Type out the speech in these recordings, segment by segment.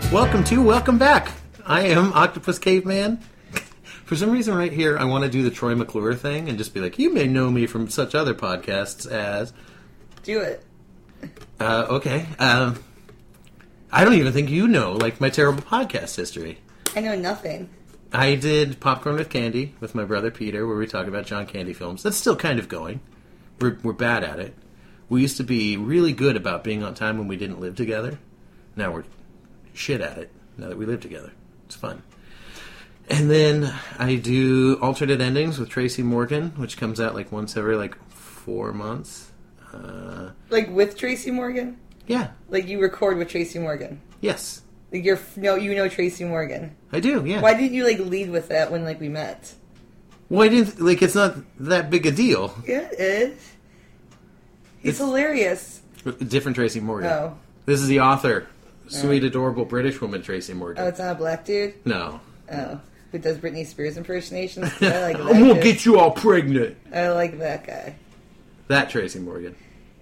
Welcome back. I am Octopus Caveman. For some reason right here, I want to do the Troy McClure thing and just be like, you may know me from such other podcasts as... Do it. Okay. I don't even think you know, like, my terrible podcast history. I know nothing. I did Popcorn with Candy with my brother Peter, where we talk about John Candy films. That's still kind of going. We're bad at it. We used to be really good about being on time when we didn't live together. Now we're shit at it, now that we live together. It's fun. And then I do Alternate Endings with Tracy Morgan, which comes out like once every 4 months. Like with Tracy Morgan? Yeah. Like you record with Tracy Morgan? Yes. Like you know Tracy Morgan? I do, yeah. Why didn't you lead with that when we met? Well, I didn't, it's not that big a deal. Yeah, it is. He's hilarious. Different Tracy Morgan. Oh. This is the author. Sweet, adorable British woman, Tracy Morgan. Oh, it's not a black dude? No. Oh. Who does Britney Spears impersonations? I like that. I'm gonna get you all pregnant. I like that guy. That Tracy Morgan.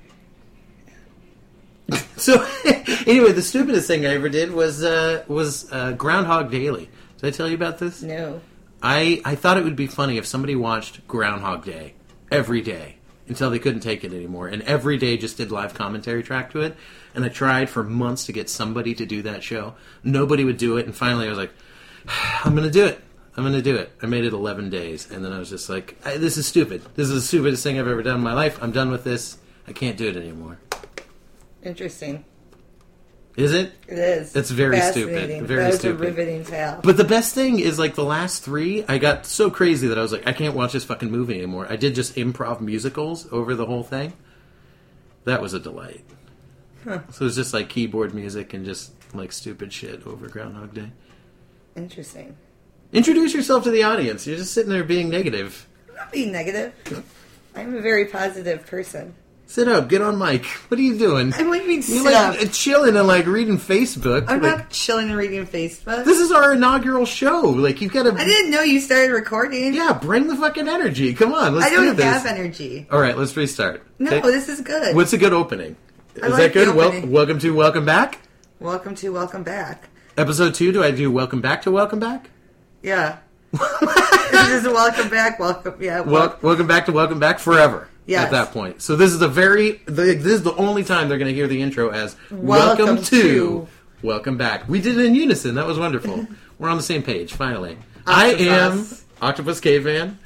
So, anyway, the stupidest thing I ever did was Groundhog Daily. Did I tell you about this? No. I thought it would be funny if somebody watched Groundhog Day every day until they couldn't take it anymore, and every day just did live commentary track to it. And I tried for months to get somebody to do that show. Nobody would do it, and finally I was like, I'm going to do it. I'm going to do it. I made it 11 days, and then I was just like, this is stupid. This is the stupidest thing I've ever done in my life. I'm done with this. I can't do it anymore. Interesting. Is it? It is. It's very stupid. Very stupid. A riveting tale. But the best thing is, the last 3, I got so crazy that I was like, I can't watch this fucking movie anymore. I did just improv musicals over the whole thing. That was a delight. Huh. So it was just keyboard music and just stupid shit over Groundhog Day. Interesting. Introduce yourself to the audience. You're just sitting there being negative. I'm not being negative. I'm a very positive person. Sit up. Get on mic. What are you doing? What do you mean sit You're up? Chilling and reading Facebook. I'm not chilling and reading Facebook. This is our inaugural show. You've got to... I didn't know you started recording. Yeah, bring the fucking energy. Come on, let's do this. I don't have energy. All right, let's restart. No, okay? This is good. What's a good opening? Is like that good? the opening. Welcome to Welcome Back? Welcome to Welcome Back. Episode 2, do I do Welcome Back to Welcome Back? Yeah. This is Welcome Back, Welcome... Yeah. Welcome Back to Welcome Back forever. Yes. At that point. So this is this is the only time they're going to hear the intro as Welcome to Welcome Back. We did it in unison. That was wonderful. We're on the same page, finally. I am Octopus Caveman.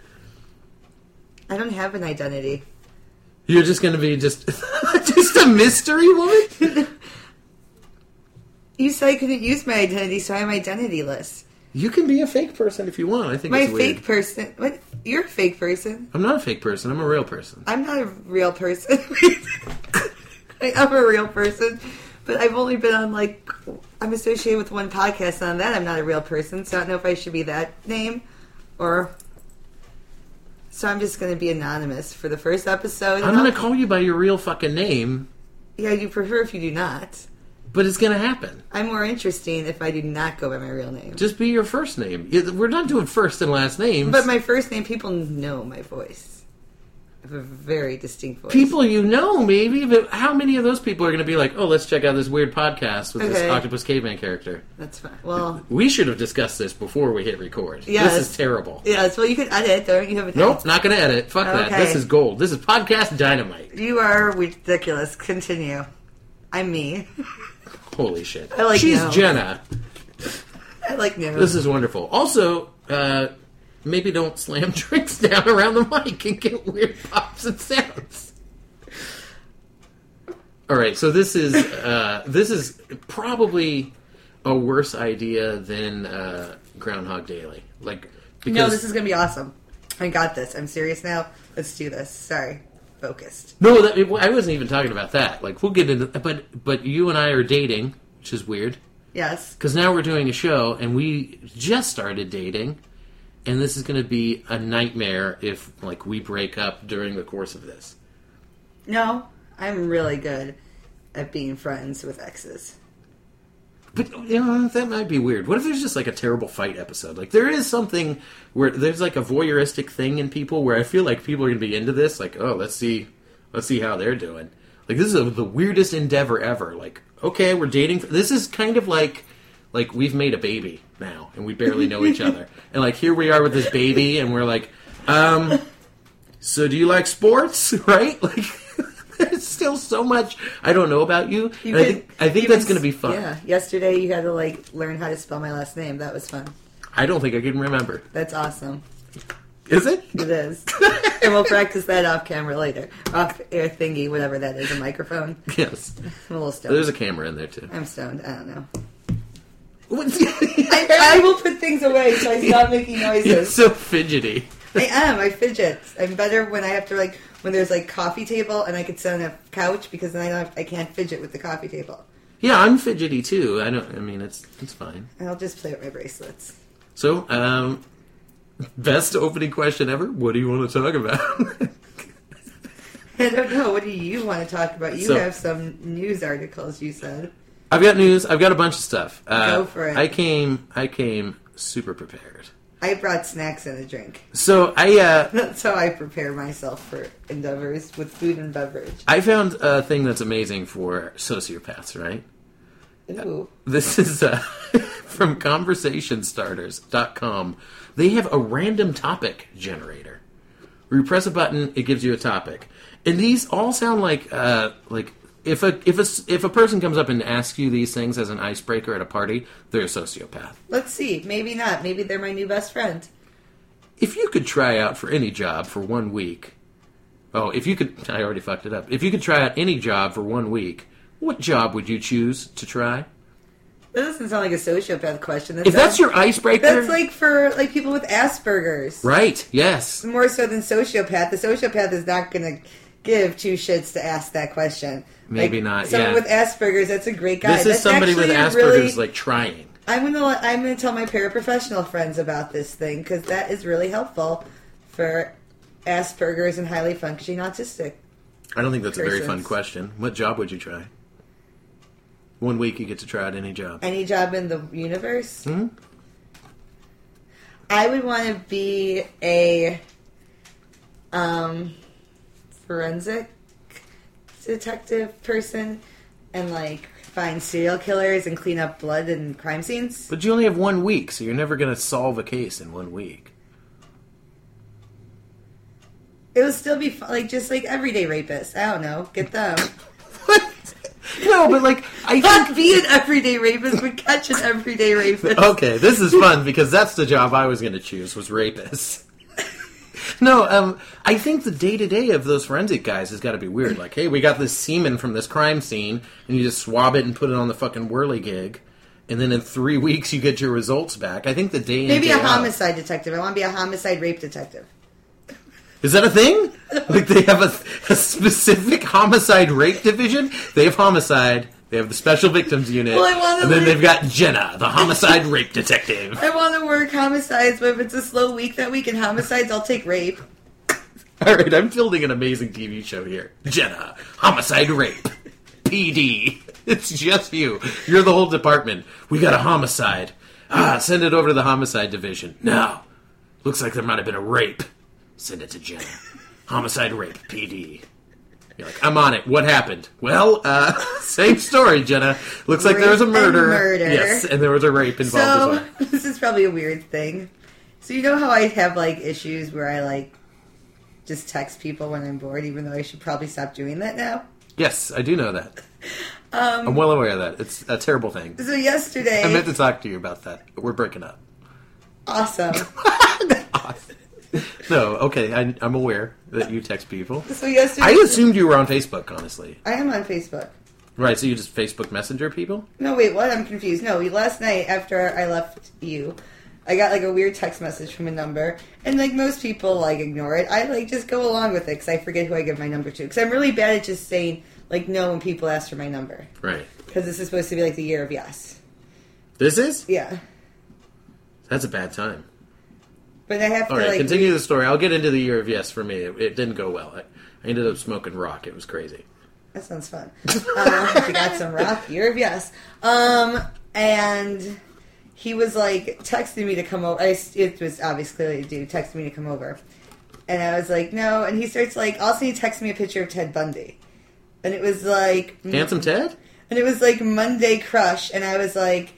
I don't have an identity. You're just going to be just a mystery woman? You said I couldn't use my identity, so I'm identityless. You can be a fake person if you want. I think it's weird. Fake person. What? You're a fake person. I'm not a fake person. I'm a real person. I'm not a real person. I'm a real person, but I've only been on I'm associated with one podcast, and on that I'm not a real person. So I don't know if I should be that name or. So I'm just going to be anonymous for the first episode. I'm going to call you by your real fucking name. Yeah, you prefer if you do not. But it's going to happen. I'm more interesting if I do not go by my real name. Just be your first name. We're not doing first and last names. But my first name, people know my voice. I have a very distinct voice. People you know, maybe, but how many of those people are going to be like, oh, let's check out this weird podcast with this Octopus Caveman character? That's fine. Well, we should have discussed this before we hit record. Yes. This is terrible. Yes, well, you can edit, don't you? Nope, not going to edit. Fuck that. This is gold. This is podcast dynamite. You are ridiculous. Continue. I'm me. Holy shit. She's Jenna. I like no. This is wonderful. Also, maybe don't slam drinks down around the mic and get weird pops and sounds. All right, so this is probably a worse idea than Groundhog Daily. No, this is going to be awesome. I got this. I'm serious now. Let's do this. Sorry. Focused. No, I wasn't even talking about that. We'll get into but you and I are dating, which is weird. Yes. Because now we're doing a show, and we just started dating, and this is going to be a nightmare if, we break up during the course of this. No, I'm really good at being friends with exes. But, that might be weird. What if there's just, a terrible fight episode? There is something where there's, a voyeuristic thing in people where I feel like people are going to be into this. Oh, let's see how they're doing. This is the weirdest endeavor ever. Okay, we're dating. This is kind of like like we've made a baby now, and we barely know each other. And like here we are with this baby, and we're like, so do you like sports? Right? Like there's still so much I don't know about you. And I think that's going to be fun. Yeah. Yesterday you had to like learn how to spell my last name. That was fun. I don't think I can remember. That's awesome. Is it? It is. And we'll practice that off camera later. Off air thingy, whatever that is, a microphone. Yes. I'm a little stoned. There's a camera in there too. I'm stoned. I don't know. What's I will put things away so I stop making noises. You're so fidgety. I am. I fidget. I'm better when I have to like when there's like coffee table and I could sit on a couch because then I can't fidget with the coffee table. Yeah, I'm fidgety too. I mean, it's fine. And I'll just play with my bracelets. So, best opening question ever. What do you want to talk about? I don't know. What do you want to talk about? You have some news articles. You said. I've got news. I've got a bunch of stuff. Go for it. I came super prepared. I brought snacks and a drink. So That's how I prepare myself for endeavors with food and beverage. I found a thing that's amazing for sociopaths, right? Ooh. This is from conversationstarters.com. They have a random topic generator. Where you press a button, it gives you a topic. And these all sound like if a person comes up and asks you these things as an icebreaker at a party, they're a sociopath. Let's see. Maybe not. Maybe they're my new best friend. If you could try out for any job for 1 week... Oh, if you could... I already fucked it up. If you could try out any job for 1 week, what job would you choose to try? That doesn't sound like a sociopath question. If that's your icebreaker... That's like for like people with Asperger's. Right, yes. More so than sociopath. The sociopath is not going to give two shits to ask that question. Maybe like, not, someone with Asperger's, that's a great guy. This is somebody with Asperger's, like, trying. I'm gonna tell my paraprofessional friends about this thing, because that is really helpful for Asperger's and highly functioning autistic I don't think that's persons. a very fun question. What job would you try? 1 week you get to try out any job. Any job in the universe? Hmm? I would want to be a forensic detective person and like find serial killers and clean up blood and crime scenes. But you only have 1 week, so you're never going to solve a case in 1 week. It would still be fun, like just like everyday rapists. I don't know, get them. What? No, but like I Not think be an everyday rapist, but catch an everyday rapist. okay, this is fun because that's the job I was going to choose was rapist. No, I think the day-to-day of those forensic guys has got to be weird. Like, hey, we got this semen from this crime scene, and you just swab it and put it on the fucking whirligig, and then in 3 weeks you get your results back. I think the day in Maybe day a out- homicide detective. I want to be a homicide rape detective. Is that a thing? Like they have a specific homicide rape division? They have homicide. They have the special victims unit. Well, I wanna and then work- they've got Jenna, the homicide rape detective. I want to work homicides, but if it's a slow week that week in homicides, I'll take rape. All right, I'm building an amazing TV show here. Jenna, homicide rape, PD. It's just you. You're the whole department. We got a homicide. Send it over to the homicide division. No. Looks like there might have been a rape. Send it to Jenna. Homicide rape, PD. You're like, I'm on it. What happened? Well, same story, Jenna. Looks like there was a Rape murder. and murder. Yes, and there was a rape involved as So, well. this is probably a weird thing. So you know how I have, like, issues where I, like, just text people when I'm bored, even though I should probably stop doing that now? Yes, I do know that. I'm well aware of that. It's a terrible thing. So yesterday... I meant to talk to you about that, but we're breaking up. Awesome. No, okay, I'm aware that you text people. So yesterday... I assumed you were on Facebook, honestly. I am on Facebook. Right, so you just Facebook Messenger people? No, wait, what? I'm confused. No, last night after I left you, I got like a weird text message from a number, and like most people like ignore it. I like just go along with it because I forget who I give my number to. Because I'm really bad at just saying like no when people ask for my number. Right. Because this is supposed to be like the year of yes. This is? Yeah, That's a bad time. but I have to All right, like continue the story. I'll get into the year of yes for me. It didn't go well. I ended up smoking rock. It was crazy. That sounds fun. We got some rock, year of yes. And he was like texting me to come over. It was obviously clearly a dude texting me to come over. And I was like, no. And he starts like, also he texted me a picture of Ted Bundy. And it was like... Handsome Ted? And it was like Monday Crush. And I was like,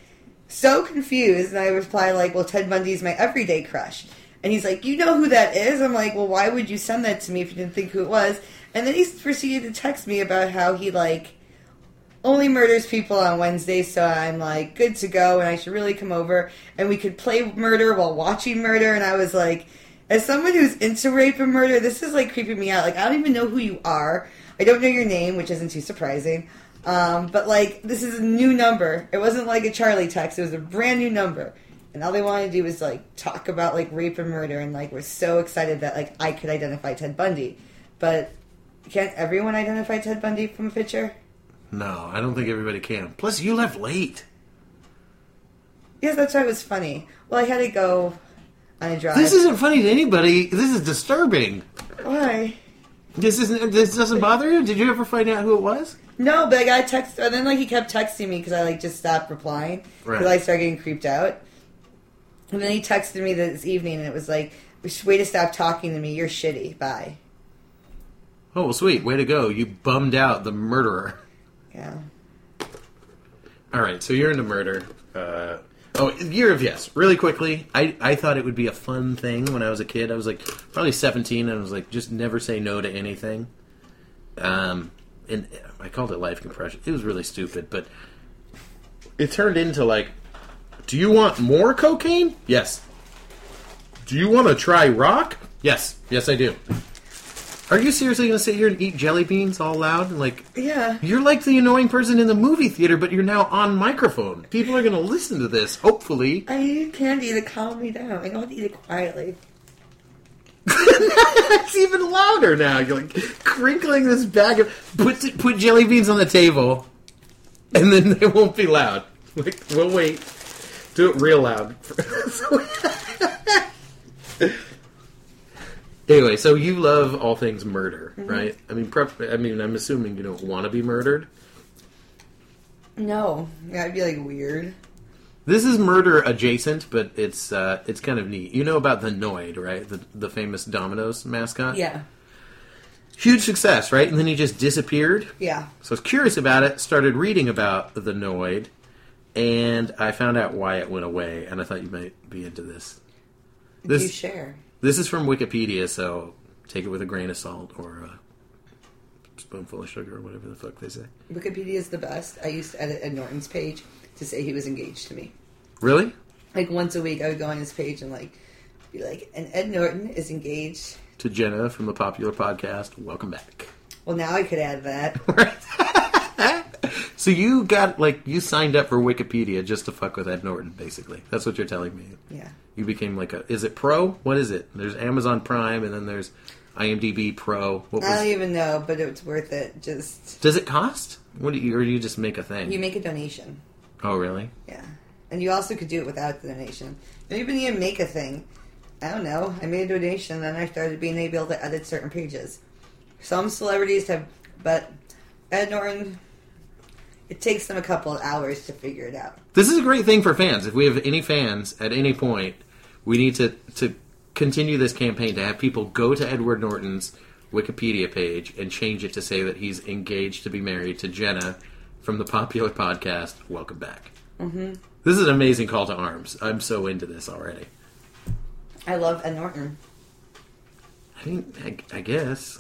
so confused, and I reply like, well, Ted Bundy's my everyday crush. And he's like, you know who that is? I'm like, well, why would you send that to me if you didn't think who it was? And then he proceeded to text me about how he, like, only murders people on Wednesdays, so I'm like, good to go, and I should really come over, and we could play murder while watching murder. And I was like, as someone who's into rape and murder, this is, like, creeping me out. Like, I don't even know who you are. I don't know your name, which isn't too surprising. But, like, this is a new number. It wasn't like a Charlie text. It was a brand new number. And all they wanted to do was, like, talk about, like, rape and murder. And, like, we're so excited that, like, I could identify Ted Bundy. But can't everyone identify Ted Bundy from a picture? No, I don't think everybody can. Plus, you left late. Yes, that's why it was funny. Well, I had to go on a drive. This isn't funny to anybody. This is disturbing. Why? This doesn't bother you? Did you ever find out who it was? No, but I got a text. And then, like, he kept texting me because I, like, just stopped replying. Because I started getting creeped out. And then he texted me this evening, and it was like, way to stop talking to me. You're shitty. Bye. Oh, well, sweet. Way to go. You bummed out the murderer. Yeah. All right, so you're into murder. Year of Yes. Really quickly, I thought it would be a fun thing when I was a kid. I was, like, probably 17, and I was like, just never say no to anything. And I called it life compression. It was really stupid, but it turned into, like, do you want more cocaine? Yes. Do you want to try rock? Yes. Yes, I do. Are you seriously going to sit here and eat jelly beans all loud? And like, yeah. You're like the annoying person in the movie theater, but you're now on microphone. People are going to listen to this, hopefully. I need candy to calm me down. I don't have to eat it quietly. It's even louder now. You're like crinkling this bag of... Put jelly beans on the table, and then they won't be loud. Like, we'll wait. Do it real loud. Anyway, so you love all things murder, right? I mean, I'm assuming you don't want to be murdered. No, that'd be like weird. This is murder adjacent, but it's kind of neat. You know about the Noid, right? The famous Domino's mascot. Yeah. Huge success, right? And then he just disappeared. Yeah. So I was curious about it. Started reading about the Noid. And I found out why it went away, and I thought you might be into this. Do you share? This is from Wikipedia, so take it with a grain of salt or a spoonful of sugar or whatever the fuck they say. Wikipedia is the best. I used to edit Ed Norton's page to say he was engaged to me. Really? Like once a week, I would go on his page and like be like, and Ed Norton is engaged to Jenna from the popular podcast. Welcome back. Well, now I could add that. Right. So you you signed up for Wikipedia just to fuck with Ed Norton, basically. That's what you're telling me. Yeah. You became is it Pro? What is it? There's Amazon Prime, and then there's IMDb Pro. I don't even know, but it's worth it. Just does it cost? Or do you just make a thing? You make a donation. Oh, really? Yeah. And you also could do it without the donation. You don't even need to make a thing. I don't know. I made a donation, and then I started being able to edit certain pages. Some celebrities have, but Ed Norton... It takes them a couple of hours to figure it out. This is a great thing for fans. If we have any fans at any point, we need to continue this campaign to have people go to Edward Norton's Wikipedia page and change it to say that he's engaged to be married to Jenna from the popular podcast Welcome Back. Mm-hmm. This is an amazing call to arms. I'm so into this already. I love Ed Norton. I mean, I guess,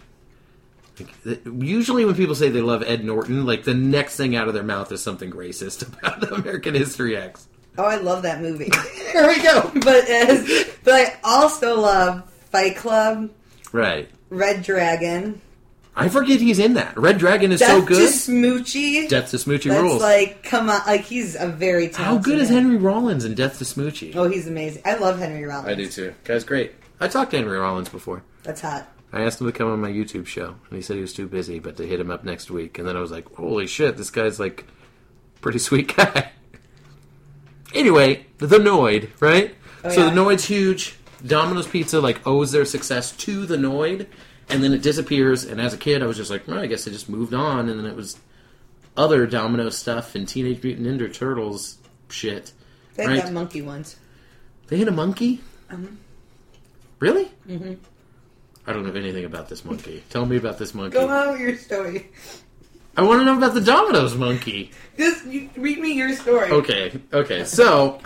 usually when people say they love Ed Norton, the next thing out of their mouth is something racist about American History X. Oh, I love that movie. There we go. But I also love Fight Club. Right. Red Dragon. I forget he's in that. Red Dragon is so good. Death to Smoochie. Death to Smoochie rules. Come on. He's a very talented How good is Henry Rollins in Death to Smoochie? Oh, he's amazing. I love Henry Rollins. I do too. Guy's great. I talked to Henry Rollins before. That's hot. I asked him to come on my YouTube show, and he said he was too busy, but to hit him up next week. And then I was like, holy shit, this guy's pretty sweet guy. Anyway, the Noid, right? Oh, so yeah. the Noid's huge. Domino's Pizza owes their success to the Noid, and then it disappears. And as a kid, I was just like, well, I guess it just moved on. And then it was other Domino's stuff and Teenage Mutant Ninja Turtles shit. They had that monkey once. They had a monkey? Uh-huh. Really? Mm-hmm. I don't know anything about this monkey. Tell me about this monkey. Go on with your story. I want to know about the Domino's monkey. Just read me your story. Okay. So,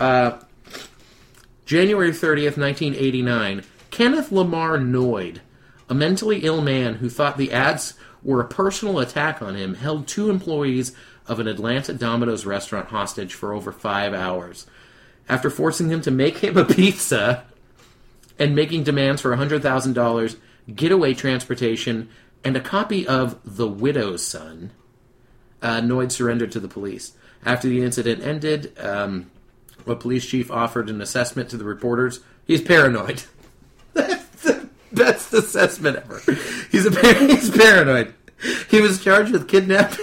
January 30th, 1989, Kenneth Lamar Noyd, a mentally ill man who thought the ads were a personal attack on him, held 2 employees of an Atlanta Domino's restaurant hostage for over 5 hours. After forcing them to make him a pizza and making demands for $100,000, getaway transportation, and a copy of The Widow's Son, Noyd surrendered to the police. After the incident ended, a police chief offered an assessment to the reporters. He's paranoid. That's the best assessment ever. He's paranoid. He was charged with kidnapping.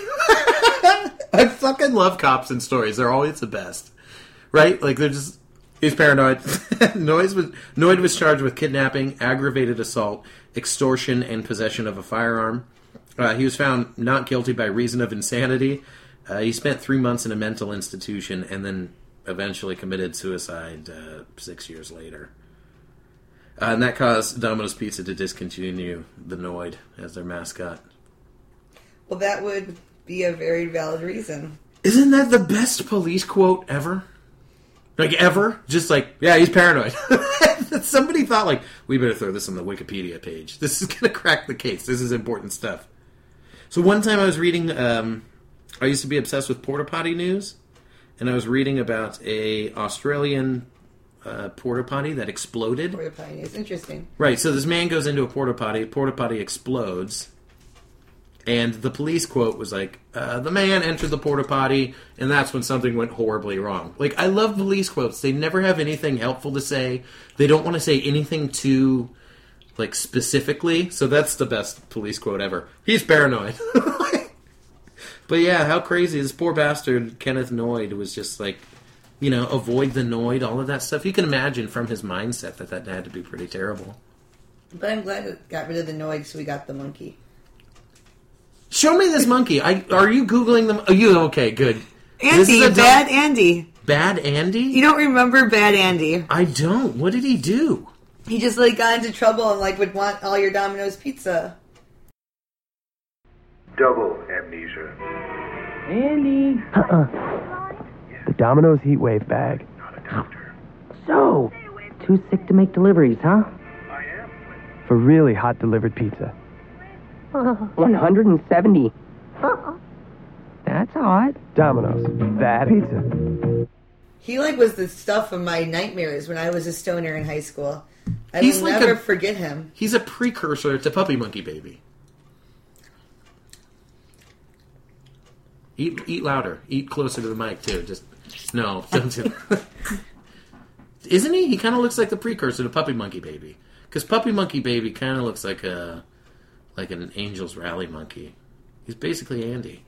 I fucking love cops and stories. They're always the best. Right? Like, they're just... He's paranoid. Noyd was charged with kidnapping, aggravated assault, extortion, and possession of a firearm. He was found not guilty by reason of insanity. He spent 3 months in a mental institution and then eventually committed suicide 6 years later. And that caused Domino's Pizza to discontinue the Noyd as their mascot. Well, that would be a very valid reason. Isn't that the best police quote ever? Like, ever? Just like, yeah, he's paranoid. Somebody thought, like, we better throw this on the Wikipedia page. This is going to crack the case. This is important stuff. So one time I was reading, I used to be obsessed with porta potty news, and I was reading about a Australian porta potty that exploded. Porta potty news, interesting. Right, so this man goes into a porta potty explodes, and the police quote was like, the man entered the porta potty, and that's when something went horribly wrong. Like, I love police quotes. They never have anything helpful to say. They don't want to say anything too, like, specifically. So that's the best police quote ever. He's paranoid. But yeah, how crazy. This poor bastard, Kenneth Noyd, was just like, you know, avoid the Noyd, all of that stuff. You can imagine from his mindset that had to be pretty terrible. But I'm glad it got rid of the Noyd, so we got the monkey. Show me this monkey. Are you Googling them? Oh, you okay? Good. Andy, Bad Andy. Bad Andy? You don't remember Bad Andy? I don't. What did he do? He just like got into trouble and like would want all your Domino's pizza. Double amnesia. Andy. The Domino's Heatwave bag. Not a doctor. So, too sick to make deliveries, huh? I am. For really hot delivered pizza. 170. That's odd. Domino's. Bad pizza. He like was the stuff of my nightmares when I was a stoner in high school. I He's will like never forget him. He's a precursor to Puppy Monkey Baby. Eat louder. Eat closer to the mic too. Just no, don't do that. Isn't he? He kind of looks like the precursor to Puppy Monkey Baby. Because Puppy Monkey Baby kind of looks like an Angel's Rally monkey. He's basically Andy.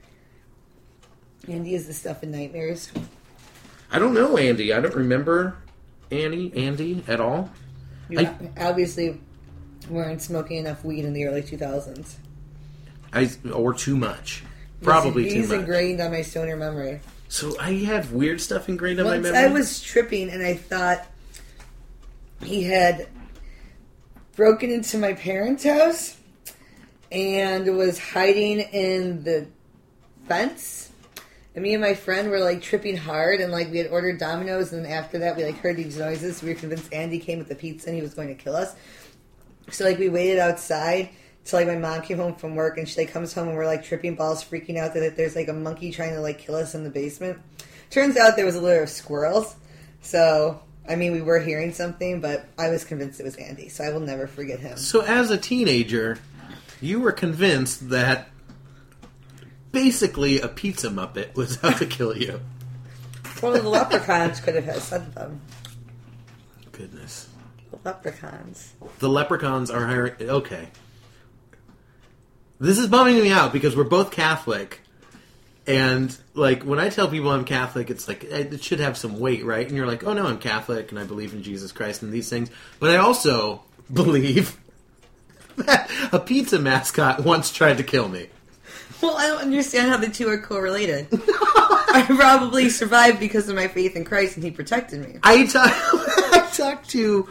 Andy is the stuff in nightmares. I don't know Andy. I don't remember Andy at all. You obviously weren't smoking enough weed in the early 2000s. Or too much. Probably too He's much. ingrained on my stoner memory. So I have weird stuff ingrained on my Once memory? I was tripping and I thought he had broken into my parents' house and was hiding in the fence. And me and my friend were like tripping hard and like we had ordered Domino's and after that we like heard these noises. We were convinced Andy came with the pizza and he was going to kill us. So like we waited outside till like my mom came home from work and she like comes home and we're like tripping balls, freaking out that there's like a monkey trying to like kill us in the basement. Turns out there was a litter of squirrels. So I mean we were hearing something, but I was convinced it was Andy, so I will never forget him. So as a teenager, you were convinced that basically a pizza Muppet was out to kill you. One of the leprechauns could have said them. Goodness. The leprechauns. The leprechauns are hiring... Okay. This is bumming me out because we're both Catholic. And, like, when I tell people I'm Catholic, it's like, it should have some weight, right? And you're like, oh, no, I'm Catholic and I believe in Jesus Christ and these things. But I also believe that a pizza mascot once tried to kill me. Well, I don't understand how the two are correlated. I probably survived because of my faith in Christ and he protected me. I talked to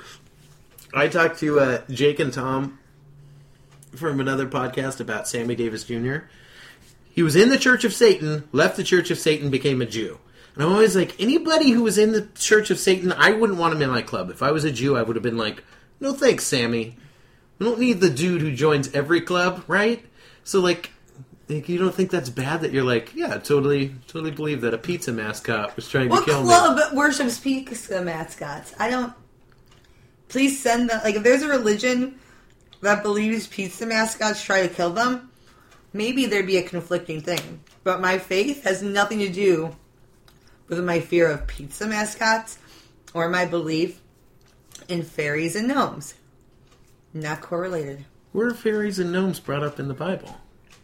Jake and Tom from another podcast about Sammy Davis Jr. He was in the Church of Satan, left the Church of Satan, became a Jew. And I'm always like, anybody who was in the Church of Satan, I wouldn't want him in my club. If I was a Jew, I would have been like, no thanks, Sammy. We don't need the dude who joins every club, right? So, like, you don't think that's bad that you're like, yeah, totally believe that a pizza mascot was trying to kill me. What club worships pizza mascots? I don't... Please send them... Like, if there's a religion that believes pizza mascots try to kill them, maybe there'd be a conflicting thing. But my faith has nothing to do with my fear of pizza mascots or my belief in fairies and gnomes. Not correlated. Where are fairies and gnomes brought up in the Bible?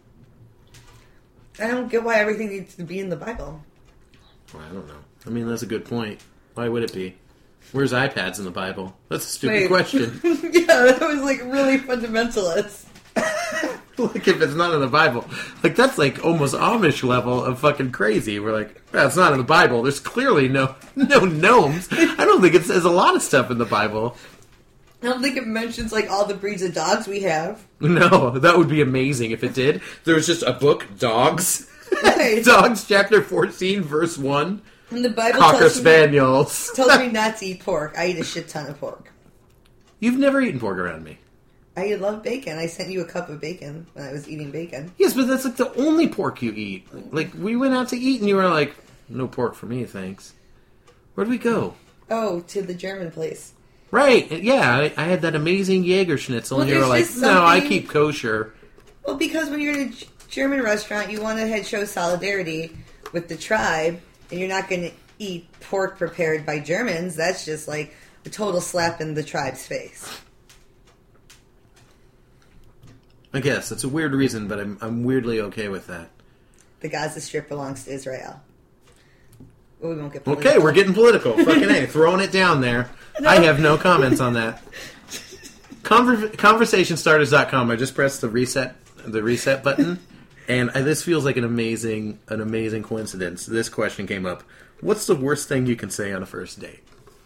I don't get why everything needs to be in the Bible. Well, I don't know. I mean, that's a good point. Why would it be? Where's iPads in the Bible? That's a stupid question. Yeah, that was like really fundamentalist. Like, if it's not in the Bible. Like, that's like almost Amish level of fucking crazy. We're like, well, it's not in the Bible. There's clearly no gnomes. I don't think it says a lot of stuff in the Bible. I don't think it mentions like all the breeds of dogs we have. No, that would be amazing if it did. There was just a book, Dogs. Right. Dogs, chapter 14, verse 1. And the Bible Cocker Spaniels. tells me not to eat pork. I eat a shit ton of pork. You've never eaten pork around me. I love bacon. I sent you a cup of bacon when I was eating bacon. Yes, but that's like the only pork you eat. Like, we went out to eat and you were like, no pork for me, thanks. Where'd we go? Oh, to the German place. Right, yeah, I had that amazing Jaeger schnitzel, and you were like, no, I keep kosher. Well, because when you're in a German restaurant, you want to show solidarity with the tribe, and you're not going to eat pork prepared by Germans. That's just like a total slap in the tribe's face. I guess, it's a weird reason, but I'm weirdly okay with that. The Gaza Strip belongs to Israel. Well, we won't get political. Okay, we're getting political. Fucking A, throwing it down there. No. I have no comments on that. Conversationstarters.com. I just pressed the reset button, and this feels like an amazing coincidence. This question came up. What's the worst thing you can say on a first date?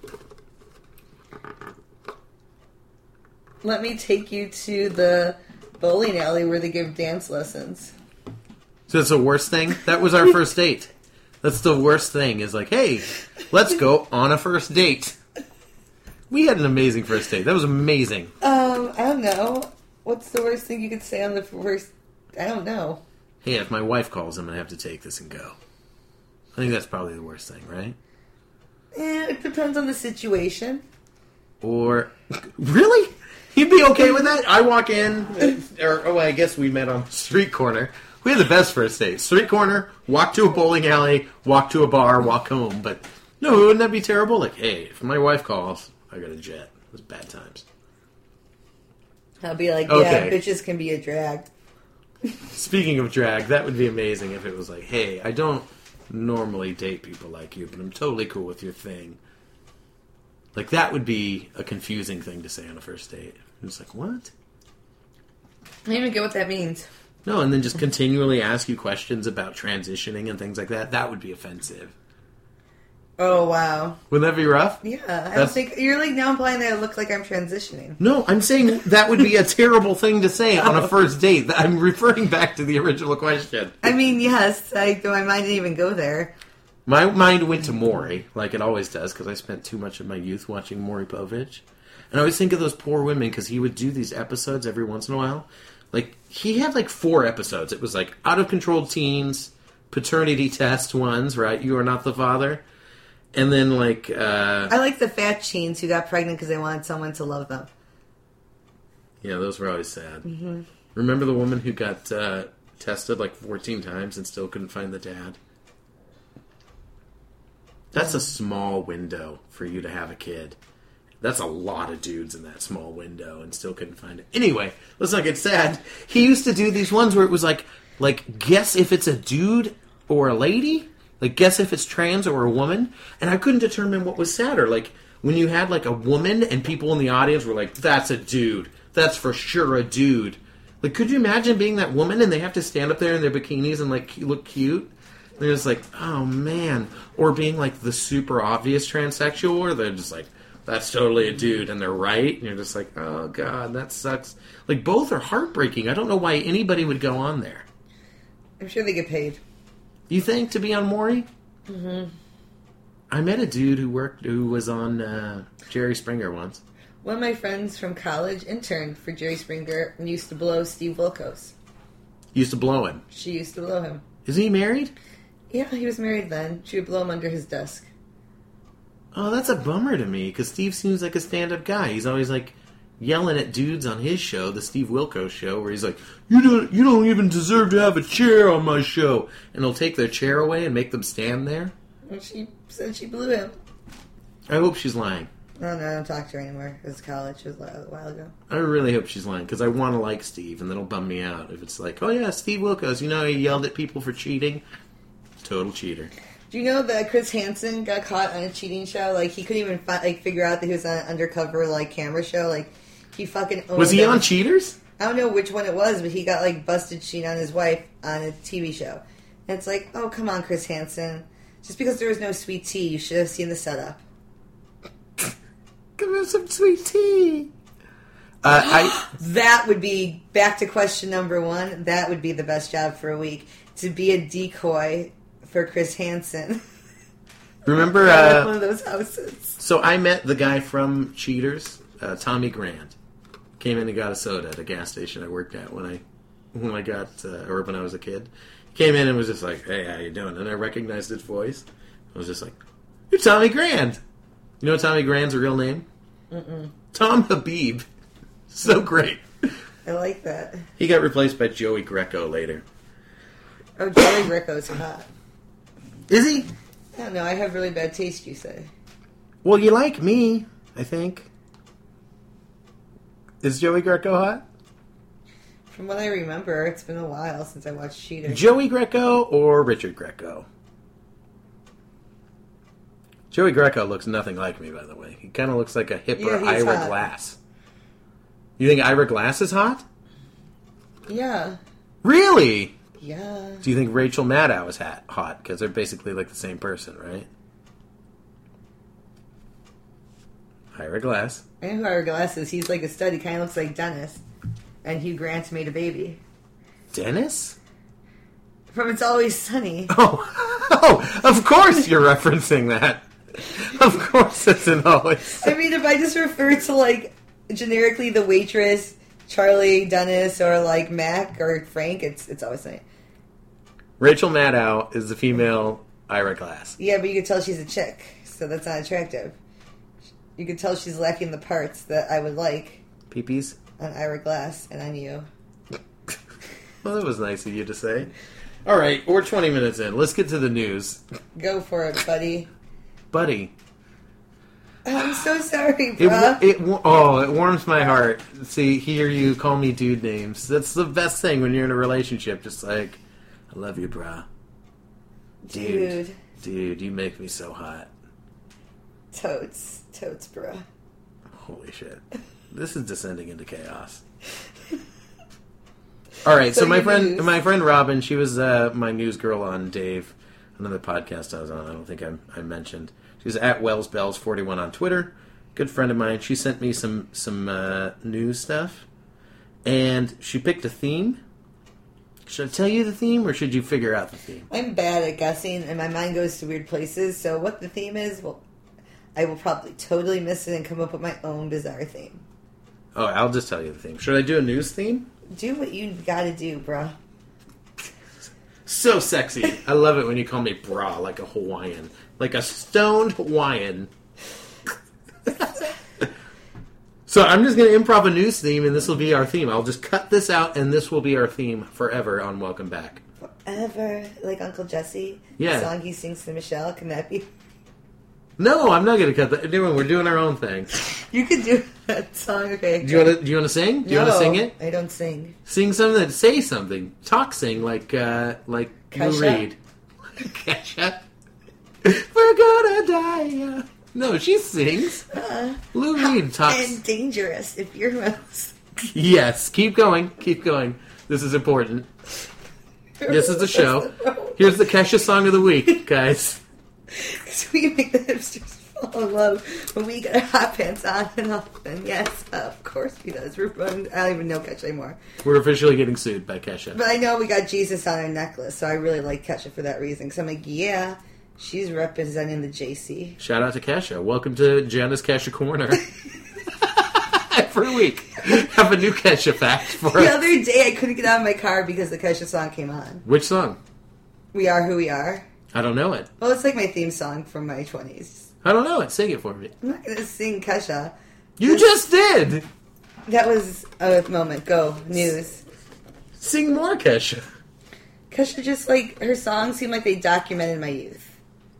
Let me take you to the bowling alley where they give dance lessons. So that's the worst thing? That was our first date. That's the worst thing, is like, hey, let's go on a first date. We had an amazing first date. That was amazing. I don't know. What's the worst thing you could say on the first... I don't know. Hey, if my wife calls, I'm going to have to take this and go. I think that's probably the worst thing, right? It depends on the situation. Or... Really? You'd be okay with that? I walk in, I guess we met on street corner. We had the best first date. Street corner, walk to a bowling alley, walk to a bar, walk home. But, no, wouldn't that be terrible? Like, hey, if my wife calls, I got a jet. It was bad times. I'll be like, okay. Yeah, bitches can be a drag. Speaking of drag, that would be amazing if it was like, hey, I don't normally date people like you, but I'm totally cool with your thing. Like, that would be a confusing thing to say on a first date. It's like, what? I don't even get what that means. No, and then just continually ask you questions about transitioning and things like that. That would be offensive. Oh, wow. Wouldn't that be rough? Yeah, I don't think... You're like now implying that I look like I'm transitioning. No, I'm saying that would be a terrible thing to say on a first date. I'm referring back to the original question. I mean, yes, my mind didn't even go there. My mind went to Maury, like it always does, because I spent too much of my youth watching Maury Povich. And I always think of those poor women, because he would do these episodes every once in a while. Like, he had like 4 episodes. It was like Out of Control Teens, Paternity Test ones, right? You Are Not the Father. And then like... I like the fat teens who got pregnant because they wanted someone to love them. Yeah, those were always sad. Mm-hmm. Remember the woman who got tested like 14 times and still couldn't find the dad? That's a small window for you to have a kid. That's a lot of dudes in that small window and still couldn't find it. Anyway, let's not get sad. He used to do these ones where it was like guess if it's a dude or a lady. Like, guess if it's trans or a woman. And I couldn't determine what was sadder. Like, when you had like a woman and people in the audience were like, that's a dude. That's for sure a dude. Like, could you imagine being that woman and they have to stand up there in their bikinis and like look cute? They're just like, oh man. Or being like the super obvious transsexual where they're just like, that's totally a dude, and they're right, and you're just like, oh god, that sucks. Like, both are heartbreaking. I don't know why anybody would go on there. I'm sure they get paid. You think, to be on Maury? Mm-hmm. I met a dude who was on Jerry Springer once. One of my friends from college interned for Jerry Springer and used to blow Steve Wilkos. Used to blow him. She used to blow him. Is he married? Yeah, he was married then. She would blow him under his desk. Oh, that's a bummer to me, because Steve seems like a stand-up guy. He's always, like, yelling at dudes on his show, the Steve Wilkos show, where he's like, you don't even deserve to have a chair on my show. And he'll take their chair away and make them stand there. And she said she blew him. I hope she's lying. No, I don't talk to her anymore. It was college. It was a while ago. I really hope she's lying, because I want to like Steve, and that'll bum me out if it's like, oh yeah, Steve Wilkos, you know he yelled at people for cheating? Total cheater. Do you know that Chris Hansen got caught on a cheating show? Like, he couldn't even figure out that he was on an undercover, like, camera show. Like, he fucking owned Was he them. on Cheaters? I don't know which one it was, but he got, like, busted cheating on his wife on a TV show. And it's like, oh, come on, Chris Hansen. Just because there was no sweet tea, you should have seen the setup. Give him some sweet tea. That would be, back to question number one, that would be the best job for a week. To be a decoy for Chris Hansen. Remember, one of those houses. so I met the guy from Cheaters, Tommy Grant. Came in and got a soda at a gas station I worked at when I was a kid. He came in and was just like, hey, how you doing? And I recognized his voice. I was just like, you're Tommy Grant. You know Tommy Grant's real name? Mm-mm. Tom Habib. So great. I like that. He got replaced by Joey Greco later. Oh, Joey Greco's hot. Is he? I don't know. I have really bad taste, you say. Well, you like me, I think. Is Joey Greco hot? From what I remember, it's been a while since I watched Cheaters. Joey Greco or Richard Greco? Joey Greco looks nothing like me, by the way. He kind of looks like a hipper Yeah, he's Ira hot. Glass. You think Ira Glass is hot? Yeah. Really? Yeah. Do you think Rachel Maddow is hot? Because they're basically like the same person, right? Ira Glass. I know who Ira Glass is. He's like a stud. He kind of looks like Dennis. And Hugh Grant made a baby. Dennis? From It's Always Sunny. Oh, of course you're referencing that. Of course it's an always. I mean, if I just refer to, like, generically the waitress, Charlie, Dennis, or, like, Mac or Frank, it's Always Sunny. Rachel Maddow is the female Ira Glass. Yeah, but you could tell she's a chick, so that's not attractive. You could tell she's lacking the parts that I would like Peepees? on Ira Glass and on you. Well, that was nice of you to say. All right, we're 20 minutes in. Let's get to the news. Go for it, buddy. Buddy. I'm so sorry, bruh. It warms my heart. See, hear you call me dude names. That's the best thing when you're in a relationship. Just like, I love you, bruh. Dude, you make me so hot. Totes, bruh. Holy shit. This is descending into chaos. All right, so my friend Robin, she was my news girl on Dave, another podcast I was on. I don't think I mentioned. She's at WellsBells41 on Twitter. Good friend of mine. She sent me some news stuff, and she picked a theme. Should I tell you the theme, or should you figure out the theme? I'm bad at guessing, and my mind goes to weird places. So what the theme is, well, I will probably totally miss it and come up with my own bizarre theme. Oh, I'll just tell you the theme. Should I do a news theme? Do what you gotta do, bruh. So sexy. I love it when you call me bra, like a Hawaiian. Like a stoned Hawaiian. So I'm just going to improv a news theme, and this will be our theme. I'll just cut this out, and this will be our theme forever on Welcome Back. Forever, like Uncle Jesse. Yeah. The song he sings to Michelle. Can that be? No, I'm not going to cut that. We're doing our own thing. You could do that song. Okay. Do you want to sing? Do you want to sing it? I don't sing. Sing something. Say something. Talk. Sing like Lou Kesha? Reed. Kesha. We're gonna die. No, she sings. Lou Reed talks. And dangerous if you're mouse. Yes, keep going. Keep going. This is important. This is the show. Here's the Kesha song of the week, guys. So we can make the hipsters fall in love when we get our hot pants on and off. And yes, of course he does. I don't even know Kesha anymore. We're officially getting sued by Kesha. But I know we got Jesus on our necklace, so I really like Kesha for that reason. Because I'm like, yeah, she's representing the JC. Shout out to Kesha. Welcome to Jana's Kesha Corner. Every week, have a new Kesha fact for The us. other day, I couldn't get out of my car because the Kesha song came on. Which song? We Are Who We Are. I don't know it. Well, it's like my theme song from my 20s. I don't know it. Sing it for me. I'm not going to sing Kesha. You just did! That was a moment. Go. News. Sing more, Kesha. Kesha just, like, her songs seem like they documented my youth.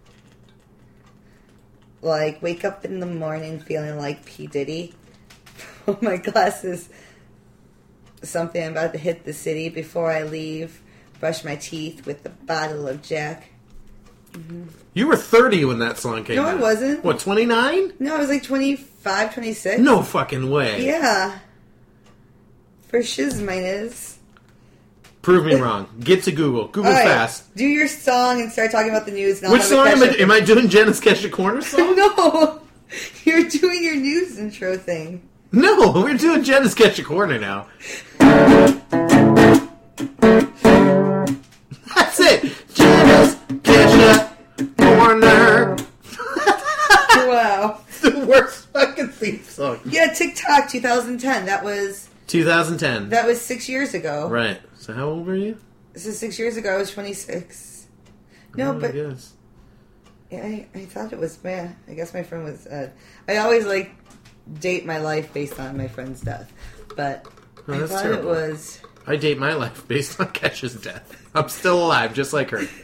Like, wake up in the morning feeling like P. Diddy. Put my glasses. Something, I'm about to hit the city before I leave. Brush my teeth with a bottle of Jack. You were 30 when that song came No, out. I wasn't. What, 29? No, I was like 25, 26. No fucking way. Yeah. For shiz mine is. Prove me wrong. Get to Google. Google All right, fast. do your song and start talking about the news. And I'll Which have song a am I, Kesha- am I doing? Jana's Kesha Corner song? No, you're doing your news intro thing. No, we're doing Jana's Kesha Corner now. That's it. Jana's Kesha Corner. Wow. The worst fucking theme song. Yeah, TikTok 2010. That was 2010. 6 years ago. Right. So how old were you? This is 6 years ago. I was 26. No, Oh, but yes. yeah, I thought it was. Man, I guess my friend was. I always like date my life based on my friend's death, but Oh, I that's thought terrible. it was. I date my life based on Kesha's death. I'm still alive, just like her.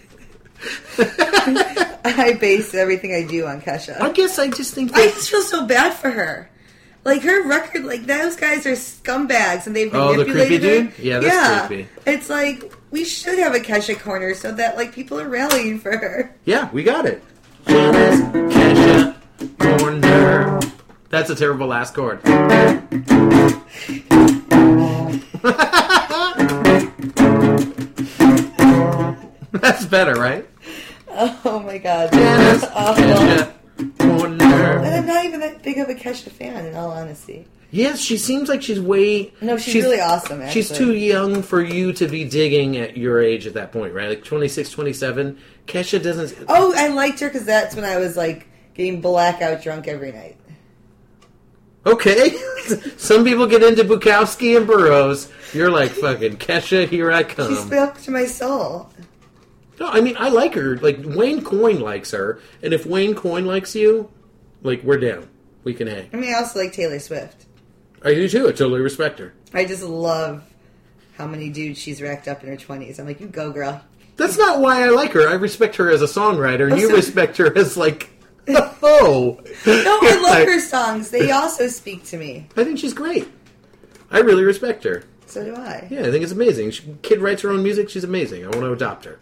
I base everything I do on Kesha. I guess I just think I that... just feel so bad for her. Like, her record, like, those guys are scumbags, and they've Oh, the manipulated creepy her. dude? Yeah, that's creepy. It's like, we should have a Kesha corner so that, like, people are rallying for her. Yeah, we got it. Jana's Kesha Corner. That's a terrible last chord. That's better, right? Oh, my God. Jana's Awful. Kesha Corner. And I'm not even that big of a Kesha fan, in all honesty. Yes, she seems like she's way... No, she's really awesome, actually. She's too young for you to be digging at your age at that point, right? Like 26, 27. Kesha doesn't... Oh, I liked her because that's when I was, like, getting blackout drunk every night. Okay. Some people get into Bukowski and Burroughs. You're like, fucking Kesha, here I She come. spoke to my soul. No, I mean, I like her. Like, Wayne Coyne likes her. And if Wayne Coyne likes you, like, we're down. We can hang. I mean, I also like Taylor Swift. I do too. I totally respect her. I just love how many dudes she's racked up in her 20s. I'm like, you go, girl. That's not why I like her. I respect her as a songwriter. And you so- respect her as, like, oh. No, I love her songs. They also speak to me. I think she's great. I really respect her. So do I. Yeah, I think it's amazing. Kid writes her own music. She's amazing. I want to adopt her.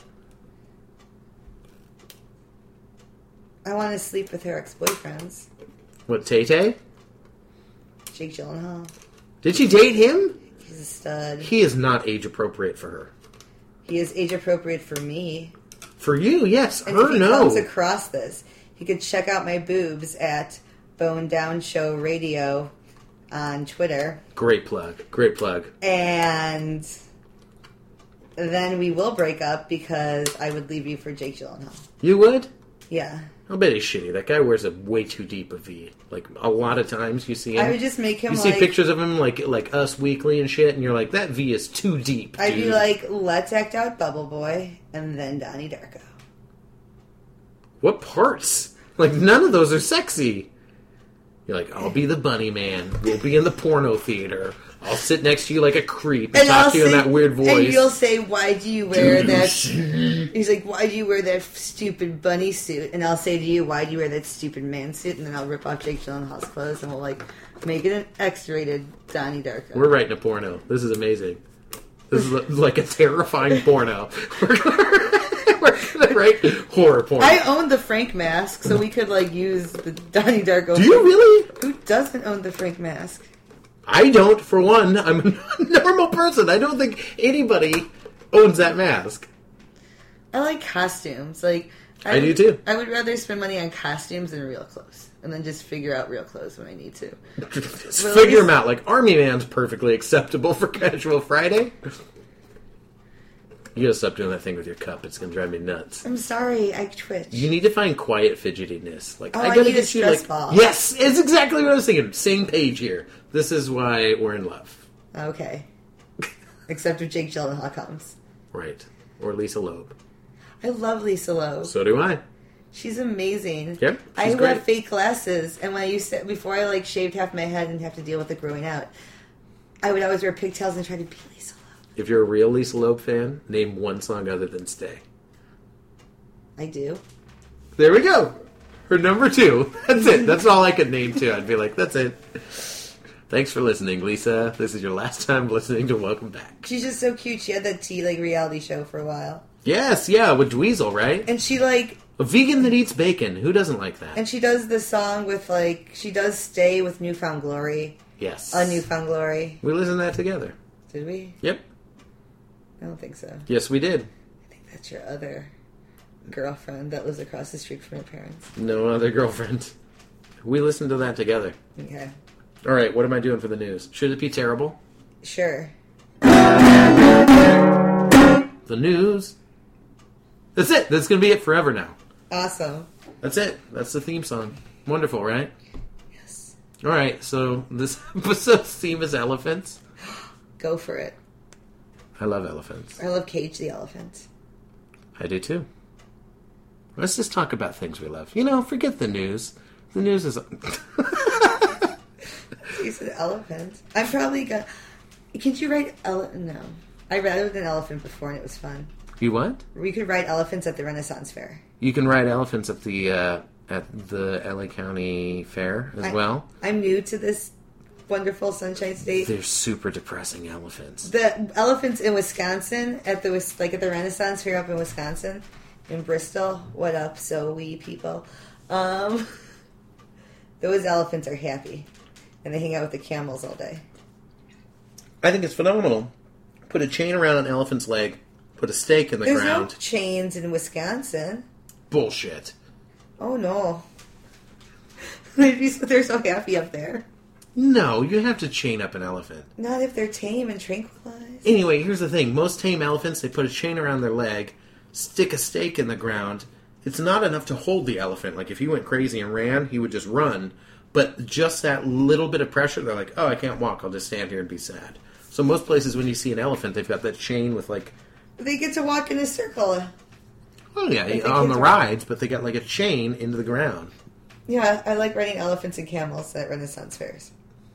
I want to sleep with her ex-boyfriends. What, Tay-Tay? Jake Gyllenhaal. Did she date him? He's a stud. He is not age appropriate for her. He is age appropriate for me. For you, yes. And Her, if he no. comes across this, he could check out my boobs at Bone Down Show Radio on Twitter. Great plug. Great plug. And then we will break up because I would leave you for Jake Gyllenhaal. You would? Yeah. I'll bet he's shitty. That guy wears a way too deep a V. Like, a lot of times you see him. I would just make him You see like... pictures of him like Us Weekly and shit, and you're like, that V is too deep, I'd dude. be like, let's act out Bubble Boy and then Donnie Darko. What parts? Like, none of those are sexy. You're like, I'll be the bunny man. We'll be in the porno theater. I'll sit next to you like a creep and talk to you in that weird voice. And you'll say, why do you wear that... He's like, why do you wear that stupid bunny suit? And I'll say to you, why do you wear that stupid man suit? And then I'll rip off Jake Gyllenhaal's clothes and we'll, like, make it an X-rated Donnie Darko. We're writing a porno. This is amazing. This is like a terrifying porno. We're gonna write horror porn. I own the Frank mask, so we could, like, use the Donnie Darko. Do you really? Who doesn't own the Frank mask? I don't, for one. I'm a normal person. I don't think anybody owns that mask. I like costumes. Like, I do too. I would rather spend money on costumes than real clothes, and then just figure out real clothes when I need to. Just figure them out. Like, Army Man's perfectly acceptable for Casual Friday. You gotta stop doing that thing with your cup. It's gonna drive me nuts. I'm sorry, I twitch. You need to find quiet fidgetiness. Like, I gotta need a get you stress like ball. yes, it's exactly what I was thinking. Same page here. This is why we're in love, Okay. Except if Jake Gyllenhaal comes. right? Or Lisa Loeb. I love Lisa Loeb. So do I. She's amazing. Yep, I she's wear great. fake glasses, and when I used to, before I like shaved half my head and have to deal with it growing out, I would always wear pigtails and try to be Lisa Loeb. If you're a real Lisa Loeb fan, name one song other than "Stay." I do. There we go. Her number 2. That's it. That's all I could name too. I'd be like, that's it. Thanks for listening, Lisa. This is your last time listening to Welcome Back. She's just so cute. She had that reality show for a while, Yes, yeah, with Dweezil, right? and she like, A vegan that eats bacon. Who doesn't like that? and she does the song with like, she does "Stay" with Newfound Glory. Yes. On Newfound Glory, We listened to that together. did we? Yep. I don't think so. Yes, we did. I think that's your other girlfriend that lives across the street from your parents. No other girlfriend. We listened to that together. Okay, All right, what am I doing for the news? Should it be terrible? sure. The news. That's it. That's going to be it forever now. Awesome. That's it. That's the theme song. Wonderful, right? Yes. All right, so this episode's theme is elephants. Go for it. I love elephants. I love Cage the elephant. I do too. Let's just talk about things we love. You know, forget the news. The news is... You said elephant. I'm probably gonna. Can't you write No, I read an elephant before and it was fun. You what? We could ride elephants at the Renaissance Fair. You can ride elephants at the LA County Fair as well. I'm new to this wonderful Sunshine State. They're super depressing elephants. The elephants in Wisconsin at the Renaissance Fair up in Wisconsin, in Bristol. What up, so we people? Those elephants are happy, and they hang out with the camels all day. I think it's phenomenal. Put a chain around an elephant's leg, put a stake in the There's ground. no chains in Wisconsin. Bullshit. Oh no. They're so happy up there. No, you have to chain up an elephant. Not if they're tame and tranquilized. Anyway, here's the thing. Most tame elephants, they put a chain around their leg, stick a stake in the ground. It's not enough to hold the elephant. Like, if he went crazy and ran, he would just run. But just that little bit of pressure, they're like, oh, I can't walk. I'll just stand here and be sad. So most places, when you see an elephant, they've got that chain with, like... They get to walk in a circle. Oh, yeah, think on the kids are- rides, but they got, like, a chain into the ground. Yeah, I like riding elephants and camels at Renaissance fairs.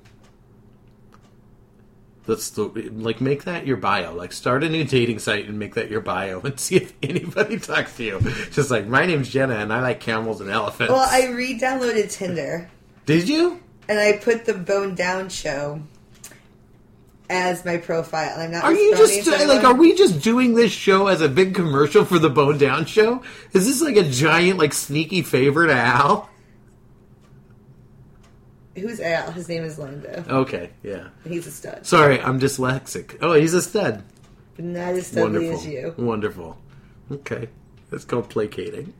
That's the... Like, make that your bio. Like, start a new dating site and make that your bio and see if anybody talks to you. Just like, my name's Jenna, and I like camels and elephants. Well, I re-downloaded Tinder, Did you? and I put the Bone Down Show as my profile. And I'm not. Are you responding just to like? anyone. Are we just doing this show as a big commercial for the Bone Down Show? Is this like a giant, like sneaky favor to Al? Who's Al? His name is Lando. Okay, yeah. He's a stud, Sorry, I'm dyslexic. Oh, he's a stud. but not as studly Wonderful. as you. Wonderful. Okay, that's called placating.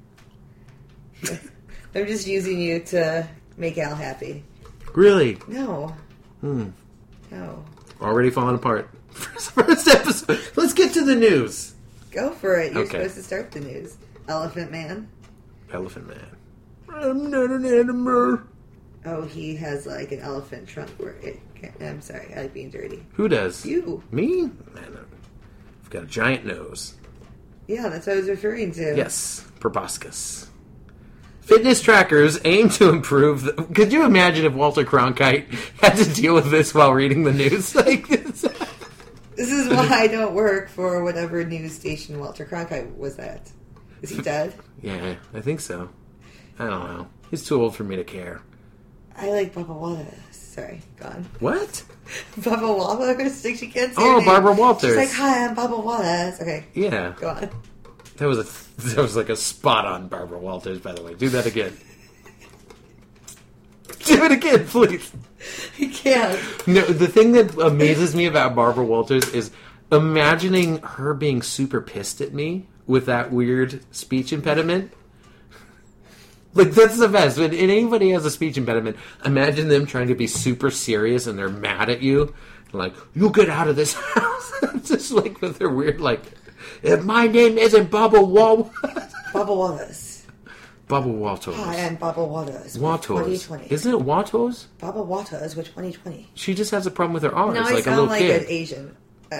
I'm just using you to make Al happy. Really? No. No. Already falling apart. First episode. Let's get to the news. Go for it. You're Okay. supposed to start the news. Elephant Man. Elephant Man. I'm not an animal. Oh, he has like an elephant trunk where it. I'm sorry, I like being dirty. Who does? You. Me? Man, I've got a giant nose. Yeah, that's what I was referring to. Yes, proboscis. Fitness trackers aim to improve. Could you imagine if Walter Cronkite had to deal with this while reading the news like this? This is why I don't work for whatever news station Walter Cronkite was at. Is he dead? Yeah, I think so. I don't know. He's too old for me to care. I like Bubba Wallace. Sorry, gone. What? Bubba Wallace? She can't say Oh, her name. Barbara Walters. She's like, hi, I'm Bubba Wallace. Okay, Yeah, go on. that was like a spot on Barbara Walters. By the way, do that again. Do it again, please. He can't. No, the thing that amazes me about Barbara Walters is imagining her being super pissed at me with that weird speech impediment. Like, that's the best. When anybody has a speech impediment, imagine them trying to be super serious and they're mad at you. Like, you get out of this house. Just like with their weird, like, if my name isn't Bubba Wall. Bubba Wallace. Bubba Walters. Hi, I'm Bubba Waters. Waters. 2020. Isn't it Waters? Bubba Waters with 2020. She just has a problem with her R's, No, I like a sound little like kid. an Asian.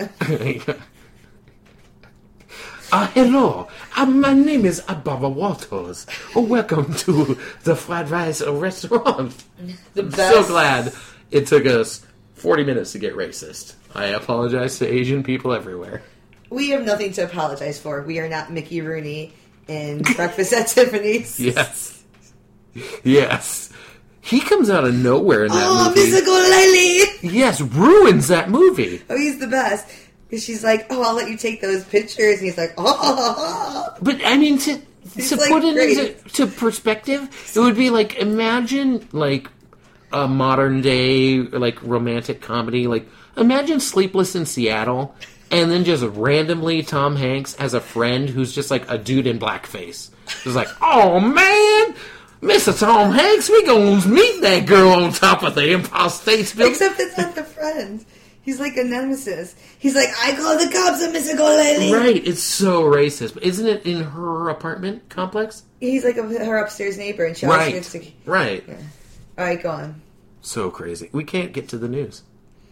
Hello. My name is Bubba Walters. Welcome to the Fried Rice Restaurant. The I'm best. so glad it took us 40 minutes to get racist. I apologize to Asian people everywhere. We have nothing to apologize for. We are not Mickey Rooney in Breakfast at Tiffany's. Yes. Yes. He comes out of nowhere in that movie. Mystical Lily! Yes, ruins that movie. Oh, he's the best. Because she's like, oh, I'll let you take those pictures. And he's like, oh. But, I mean, to like, put it great. into perspective, it would be like, imagine, like, a modern day, like, romantic comedy. Like, imagine Sleepless in Seattle, and then just randomly Tom Hanks has a friend who's just, like, a dude in blackface. He's like, oh, man! Mr. Tom Hanks, we gonna meet that girl on top of the Empire State Building. Except it's not the friend. He's like a nemesis. He's like, I call the cops on Mystical Lily. Right, it's so racist. But isn't it in her apartment complex? He's like her upstairs neighbor, and she always Right, gets to... right. Yeah. All right, go on. So crazy. We can't get to the news.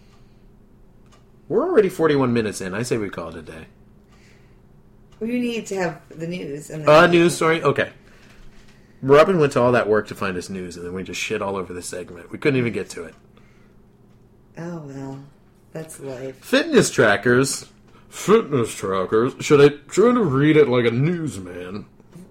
We're already 41 minutes in. I say we call it a day. We need to have the news. And then News story? Okay. Robin went to all that work to find us news, and then we just shit all over the segment. We couldn't even get to it. Oh, well. That's life. Fitness trackers. Fitness trackers. Should I try to read it like a newsman?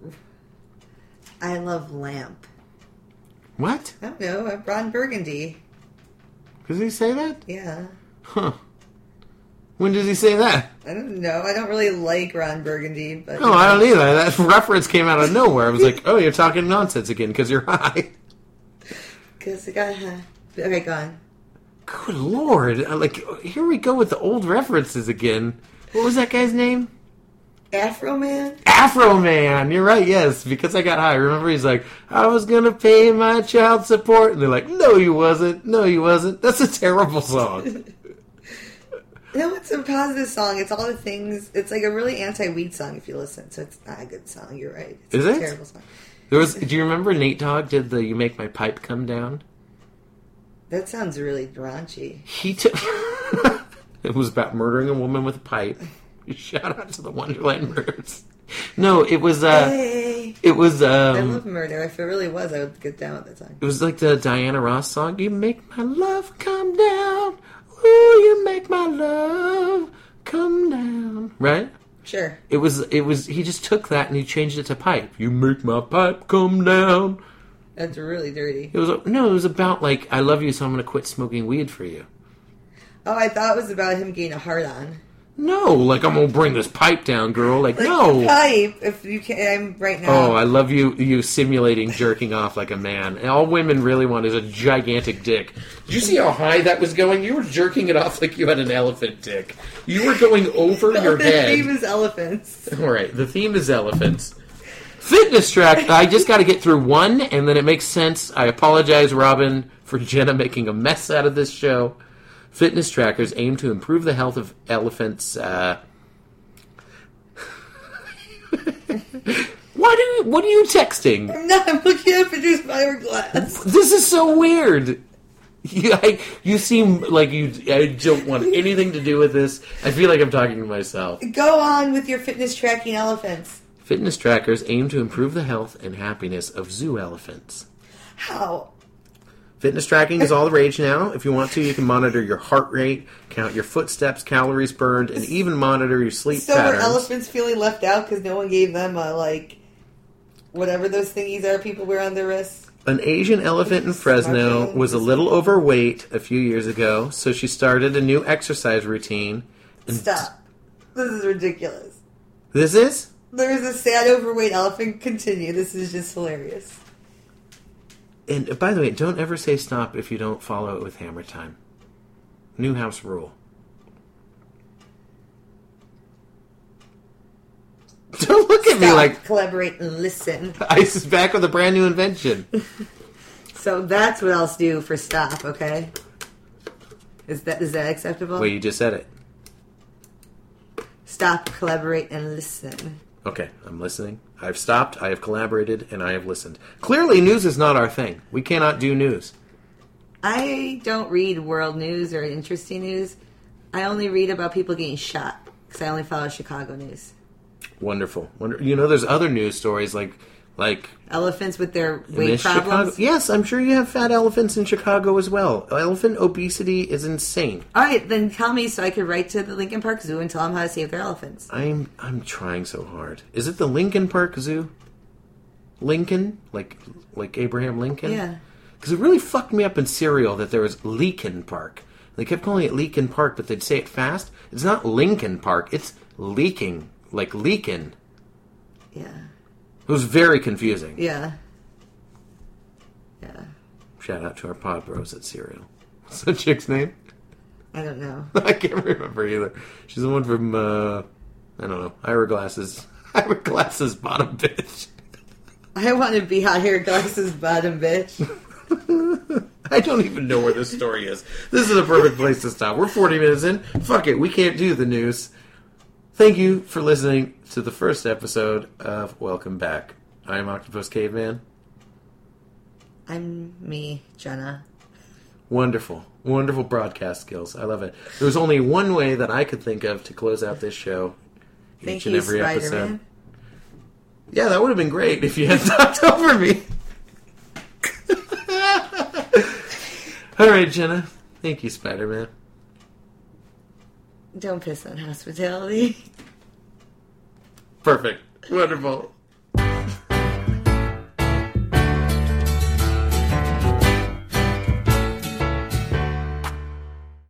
I love lamp. What? I don't know. Ron Burgundy. Does he say that? Yeah. Huh. When does he say that? I don't know. I don't really like Ron Burgundy, but... No, I don't either. That reference came out of nowhere. I was like, oh, you're talking nonsense again because you're high. Because the guy... Okay, go on. Good Lord. Like, here we go with the old references again. What was that guy's name? Afro Man? Afro Man. You're right, yes. Because I got high. Remember, he's like, I was going to pay my child support. And they're like, no, you wasn't. No, you wasn't. That's a terrible song. No, it's a positive song. It's all the things. It's like a really anti-weed song if you listen. So it's not a good song. You're right. It's Is a it? terrible song. Do you remember Nate Dogg did the You Make My Pipe Come Down? That sounds really raunchy. He took... It was about murdering a woman with a pipe. Shout out to the Wonderland Murders. No, it was... Hey. It was... I love murder. If it really was, I would get down with that song. It was like the Diana Ross song. You make my love come down. Ooh, you make my love come down. Right? Sure. It was, he just took that and he changed it to pipe. You make my pipe come down. That's really dirty. It was about like, I love you so I'm going to quit smoking weed for you. Oh, I thought it was about him getting a hard-on. No, like I'm going to bring this pipe down, girl. Like, Like, no. pipe, if you can, I'm right now. Oh, I love you simulating jerking off like a man. And all women really want is a gigantic dick. Did you see how high that was going? You were jerking it off like you had an elephant dick. You were going over your The head. theme is elephants. All right, the theme is elephants. Fitness track. I just got to get through one, and then it makes sense. I apologize, Robin, for Jenna making a mess out of this show. Fitness trackers aim to improve the health of elephants. What are you texting? I'm looking at Produce Fiberglass. This is so weird. You seem like I don't want anything to do with this. I feel like I'm talking to myself. Go on with your fitness tracking elephants. Fitness trackers aim to improve the health and happiness of zoo elephants. How? Fitness tracking is all the rage now. If you want to, you can monitor your heart rate, count your footsteps, calories burned, and even monitor your sleep So patterns. were elephants feeling left out because no one gave them whatever those thingies are people wear on their wrists? An Asian elephant in Fresno was a little overweight a few years ago, so she started a new exercise routine. Stop. This is ridiculous. This is? There is a sad overweight elephant. Continue. This is just hilarious. And by the way, don't ever say stop if you don't follow it with hammer time. New house rule. Don't look at me Stop, like collaborate, and listen. ICE is back with a brand new invention. So that's what I'll do for stop, okay? Is that acceptable? Wait, you just said it. Stop, collaborate, and listen. Okay, I'm listening. I've stopped, I have collaborated, and I have listened. Clearly, news is not our thing. We cannot do news. I don't read world news or interesting news. I only read about people getting shot because I only follow Chicago news. Wonderful. You know, there's other news stories like Elephants with their in weight this problems. Chicago. Yes, I'm sure you have fat elephants in Chicago as well. Elephant obesity is insane. All right, then tell me so I could write to the Lincoln Park Zoo and tell them how to save their elephants. I'm trying so hard. Is it the Lincoln Park Zoo? Lincoln, like Abraham Lincoln? Yeah. Because it really fucked me up in Serial that there was Leakin Park. They kept calling it Leakin Park, but they'd say it fast. It's not Lincoln Park. It's leaking, like leakin. Yeah. It was very confusing. Yeah. Yeah. Shout out to our pod bros at Serial. What's that chick's name? I don't know. I can't remember either. She's the one from, I don't know, Ira Glasses. Ira Glasses bottom bitch. I want to be hot hair glasses bottom bitch. I don't even know where this story is. This is a perfect place to stop. We're 40 minutes in. Fuck it, we can't do the news. Thank you for listening to the first episode of Welcome Back. I'm Octopus Caveman. I'm me, Jenna. Wonderful. Wonderful broadcast skills. I love it. There was only one way that I could think of to close out this show. Thank you, Spider-Man. Yeah, that would have been great if you had talked over me. All right, Jenna. Thank you, Spider-Man. Don't piss on hospitality. Perfect. Wonderful.